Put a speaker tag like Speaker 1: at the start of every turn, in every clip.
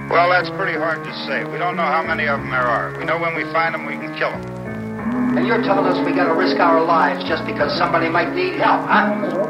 Speaker 1: Well, that's pretty hard to say. We don't know how many of them there are. We know when we find them, we can kill them.
Speaker 2: And you're telling us we gotta risk our lives just because somebody might need help, huh?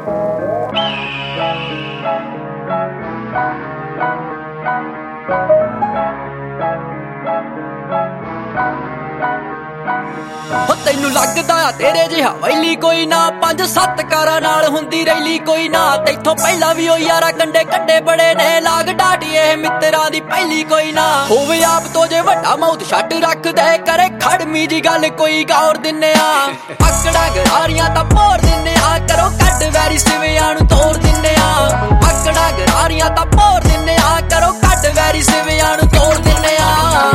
Speaker 3: ਤੈਨੂੰ ਲੱਗਦਾ ਆ ਤੇਰੇ ਜਿਹਾ ਵੈਲੀ ਕੋਈ ਨਾ 5-7 ਕਾਰਾਂ ਨਾਲ ਹੁੰਦੀ ਰੈਲੀ ਕੋਈ ਨਾ ਤੈਥੋਂ ਪਹਿਲਾਂ ਵੀ ਉਹ ਯਾਰਾ ਕੰਡੇ ਕੱਢੇ ਬੜੇ ਨੇ ਲਾਗ ਡਾਟੀ ਇਹ ਮਿੱਤਰਾਂ ਦੀ ਪਹਿਲੀ ਕੋਈ ਨਾ ਹੋਵੇ ਆਪ ਤੋਂ ਜੇ ਵੱਡਾ ਮੌਤ ਛੱਡ ਰੱਖਦੇ ਕਰੇ ਖੜਮੀ ਜੀ ਗੱਲ ਕੋਈ ਗੌਰ ਦਿੰਨੇ ਆ ਆਕੜਾ ਗਰਾਰੀਆਂ ਤਾਂ ਭੋਰ ਦਿੰਨੇ ਆ ਕਰੋ ਕੱਢ ਵੈਰੀ ਸਿਵਿਆਂ ਨੂੰ ਤੋੜ ਦਿੰਨੇ ਆ ਆਕੜਾ ਗਰਾਰੀਆਂ ਤਾਂ ਭੋਰ ਦਿੰਨੇ ਆ ਕਰੋ ਕੱਢ ਵੈਰੀ ਸਿਵਿਆਂ ਨੂੰ ਤੋੜ ਦਿੰਨੇ ਆ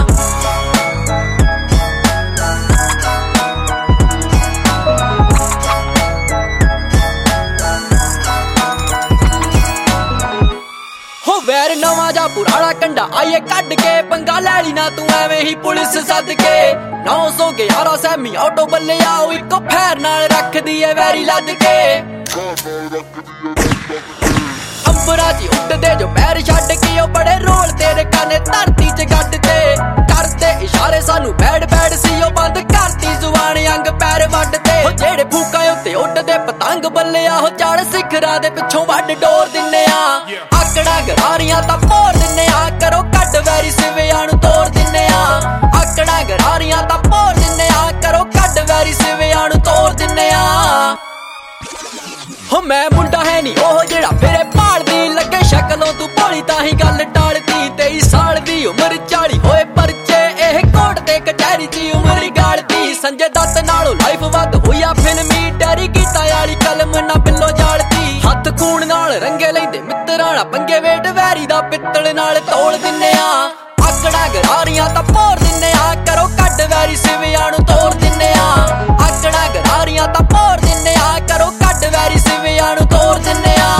Speaker 3: ਵੈਰ ਨਵਾਂ ਜਾ ਪੁਰਾਣਾ ਕੰਡਾ ਆਈਏ ਕੱਢ ਕੇ ਪੰਗਾ ਲੈ ਲਈ ਨਾ ਤੂੰ ਐਵੇਂ ਹੀ ਪੁਲਿਸ ਸੱਦ ਕੇ 911 ਸੈਮੀ ਆਟੋ ਬੱਲਿਆ ਉਹ ਇੱਕੋ ਫੈਰ ਨਾਲ ਰੱਖਦੀ ਏ ਵੈਰੀ ਲੱਦ ਕੇ ਅੰਬਰਾਂ 'ਚ ਉੱਡਦੇ ਜੋ ਪੈਰ ਛੱਡ ਕੇ ਉਹ ਬੜੇ ਰੋਲ ਤੇਰੇ ਕਾਨੇ ਧਰਤੀ 'ਚ ਗੱਡ ਤੇ ਕਰਦੇ ਇਸ਼ਾਰੇ ਸਾਨੂੰ ਬੈਡ ਬੈਡ ਸੀ ਉਹ ਬੰਦ ਕਰਤੀ ਜ਼ੁਬਾਨ ਅੰਗ ਪੈਰ ਵੱਢ ਤੇ ਉਹ ਜਿਹੜੇ ਫੂਕਾਂ ਉੱਤੇ ਉੱਡਦੇ ਪਤੰਗ ਬੱਲਿਆ ਉਹ ਚੜ ਸਿਖਰਾਂ ਦੇ ਪਿੱਛੋਂ ਵੱਢ ਡੋਰ ਦਿੰਨੇ ਆ ਆਕੜਾ ਗਰਾਰੀਆਂ ਤਾਂ ਭੋਰ ਦਿੰਨੇ ਆ ਕਰੋ ਕੱਢ ਵੈਰੀ ਸਿਵਿਆਂ ਨੂੰ ਤੋੜ ਦਿੰਨੇ ਆ ਆਕੜਾ ਗਰਾਰੀਆਂ ਤਾਂ ਭੋਰ ਦਿੰਨੇ ਆ ਕਰੋ ਕੱਢ ਵੈਰੀ ਸਿਵਿਆਂ ਨੂੰ ਤੋੜ ਦਿੰਨੇ ਆ ਹੋ ਮੈਂ ਮੁੰਡਾ ਹੈ ਨੀ ਉਹ ਜਿਹੜਾ ਫਿਰੇ ਭਾਲਦੀ ਲੱਗੇ ਸ਼ਕਲੋਂ ਤੂੰ ਭੋਲੀ ਤਾਂ ਹੀ ਗੱਲ ਟਾਲਦੀ 23 ਸਾਲ ਦੀ ਉਮਰ 40 ਹੋਏ ਪਰਚੇ ਇਹ ਕੋਰਟ ਤੇ ਕਚਹਿਰੀ 'ਚ ਉਮਰ ਗਾਲਦੀ ਸੰਜੇ ਦੱਤ ਨਾਲੋਂ ਲਾਈਫ ਵੱਧ ਹੋਇਆ ਫਿਲਮੀ ਡੈਰੀ ਗੀਤਾ ਵਾਲੀ ਕਲਮ ਨਾ ਬਿੱਲੋ ਜਾਲਦੀ ਹੱਥ ਖੂਨ ਨਾਲ ਰੰਗੇ ਲੈਂਦੇ ਮਿੱਤਰਾਂ ਨਾਲ ਪੰਗੇ ਵੇਟ ਵੈਰੀ ਦਾ ਪਿੱਤਲ ਨਾਲ ਤੋੜ ਦਿੰਨੇ ਆ ਆਕੜਾ ਗਰਾਰੀਆਂ ਤਾਂ ਭੋਰ ਦਿੰਨੇ ਆ ਕਰੋ ਕੱਢ ਵੈਰੀ ਸਿਵਿਆਂ ਨੂੰ ਤੋੜ ਦਿੰਨੇ ਆ ਆਕੜਾ ਗਰਾਰੀਆਂ ਤਾਂ ਭੋਰ ਦਿੰਨੇ ਆ ਕਰੋ ਕੱਢ ਵੈਰੀ ਸਿਵਿਆਂ ਨੂੰ ਤੋੜ ਦਿੰਨੇ ਆ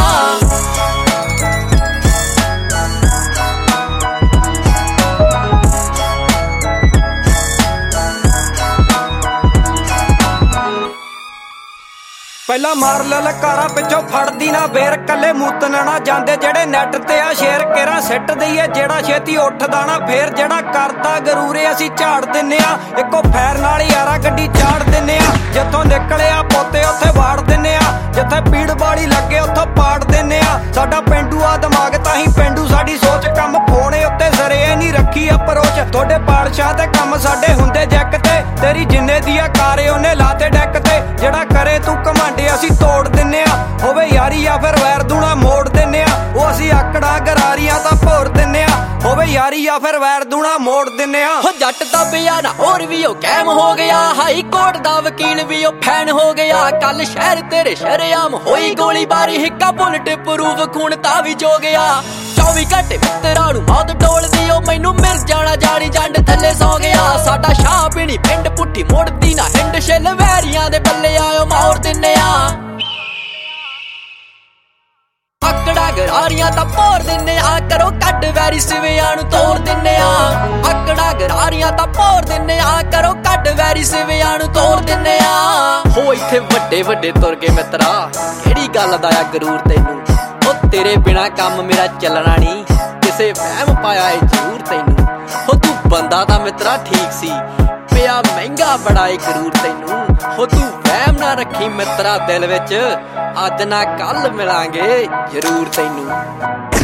Speaker 4: ਪਹਿਲਾਂ ਮਾਰ ਲੈ ਲਕਾਰਾ ਪਿੱਛੋਂ ਫੜਦੀ ਨਾ ਬੇਰ ਕੱਲੇ ਮੂਤਨ ਨਾ ਜਾਂਦੇ ਜਿਹੜੇ ਨੈਟ ਤੇ ਆ ਸ਼ੇਰ ਕੇਰਾ ਸਿੱਟ ਦਈਏ ਜਿਹੜਾ ਛੇਤੀ ਉੱਠਦਾ ਨਾ ਫੇਰ ਜਿਹੜਾ ਕਰਦਾ ਗਰੂਰੇ ਅਸੀਂ ਝਾੜ ਦਿੰਨੇ ਆ ਇੱਕੋ ਫੈਰ ਨਾਲ ਯਾਰਾ ਗੱਡੀ ਚਾੜ ਦਿੰਨੇ ਆ ਜਿੱਥੋਂ ਨਿਕਲਿਆ ਪੋਤੇ ਉੱਥੇ ਵਾੜ ਦਿੰਨੇ ਆ ਜਿੱਥੇ ਪੀੜ ਬਾੜੀ ਲੱਗੇ ਉੱਥੋਂ ਪਾੜ ਦਿੰਨੇ ਆ ਸਾਡਾ ਪੇਂਡੂ ਆ ਦਿਮਾਗ ਤਾਂ ਹੀ ਪੇਂਡੂ ਸਾਡੀ ਸੋਚ ਕੰਮ ਫੋਨੇ ਉੱਤੇ ਸਰੇ ਨਹੀਂ ਰੱਖੀ ਅਪਰੋਚ ਤੁਹਾਡੇ ਪਾਲਸ਼ਾਹ ਤੇ ਕੰਮ ਸਾਡੇ ਹੁੰਦੇ ਜੈਕ ਤੇ ਤੇਰੀ ਜਿੰਨੇ ਦੀ ਆ ਕਾਰੇ ਉਹਨੇ ਲਾਤੇ ਡੈਕ ਤੇ ਜਿਹੜਾ ਕਰੇ ਤੂੰ ਅਸੀਂ ਤੋੜ ਦਿੰਨੇ ਆ ਹੋਵੇ ਯਾਰੀ ਆ ਫਿਰ ਵੈਰ ਦੂਣਾ ਮੋੜ ਦਿੰਨੇ ਆ ਉਹ ਅਸੀਂ ਆਕੜਾ ਗਰਾਰੀਆਂ ਤਾਂ ਭੋਰ ਦਿੰਨੇ ਆ ਹੋਵੇ ਯਾਰੀ ਆ ਫਿਰ ਵੈਰ ਦੂਣਾ ਮੋੜ ਦਿੰਨੇ ਆ ਹੋ ਜੱਟ ਦੱਬਿਆ ਨਾ ਹੋਰ ਵੀ ਉਹ ਕੈਮ ਹੋ ਗਿਆ ਹਾਈ ਕੋਰਟ ਦਾ ਵਕੀਲ ਵੀ ਉਹ ਫੈਨ ਹੋ ਗਿਆ ਕੱਲ ਸ਼ਹਿਰ ਤੇਰੇ ਸ਼ਰੇਆਮ ਹੋਈ ਗੋਲੀਬਾਰੀ ਹਿੱਕਾ ਬੁਲਟ ਪ੍ਰੂਫ ਖੂਨ ਤਾਂ ਵੀ ਜੋ ਗਿਆ 24 ਘੰਟੇ ਮਿੱਤਰਾਂ ਨੂੰ ਮੌਤ ਡੋਲਦੀ ਉਹ ਮੈਨੂੰ ਮਿਲ ਜਾਣਾ ਜਾਣੀ ਜੰਡ ਥੱਲੇ ਸੌ ਗਿਆ ਸਾਡਾ ਸ਼ਾਹ ਪੀਣੀ ਪਿੰਡ ਪੁੱਠੀ ਮੁੜਦੀ ਨਾ ਹਿੰਡ ਛਿੱਲ ਵੈਰੀਆਂ ਦੇ ਬੱਲੇ ਆਇਓ ਮੌਰ ਦਿੰਨੇ ਆ ਆਕੜਾ ਗਰਾਰੀਆਂ ਤਾਂ ਭੋਰ ਦਿੰਨੇ ਆ ਕਰੋ ਕੱਢ ਵੈਰੀ ਸਿਵਿਆਂ ਨੂੰ ਤੋੜ ਦਿੰਨੇ ਆ ਆਕੜਾ ਗਰਾਰੀਆਂ ਤਾਂ ਭੋਰ ਦਿੰਨੇ ਆ ਕਰੋ ਕੱਢ ਵੈਰੀ ਸਿਵਿਆਂ ਨੂੰ ਤੋੜ ਦਿੰਨੇ ਆ ਹੋ ਇੱਥੇ ਵੱਡੇ ਵੱਡੇ ਤੁਰ ਕੇ ਮਿੱਤਰਾ ਕਿਹੜੀ ਗੱਲ ਦਾ ਆ ਗਰੂਰ ਤੈਨੂੰ ਉਹ ਤੇਰੇ ਬਿਨਾ ਕੰਮ ਮੇਰਾ ਚੱਲਣਾ ਨਹੀਂ ਕਿਸੇ ਵਹਿਮ ਪਾਇਆ ਏ ਜ਼ਰੂਰ ਤੈਨੂੰ ਹੋ ਤੂੰ ਬੰਦਾ ਤਾਂ ਮਿੱਤਰਾ ਠੀਕ ਸੀ ਪਿਆ ਮਹਿੰਗਾ ਬੜਾ ਏ ਗਰੂਰ ਤੈਨੂੰ ਹੋ ਤੂੰ ਵਹਿਮ ਨਾ ਰੱਖੀ ਮਿੱਤਰਾ ਦਿਲ ਵਿੱਚ ਅੱਜ ਨਾ ਕੱਲ ਮਿਲਾਂਗੇ ਜ਼ਰੂਰ ਤੈਨੂੰ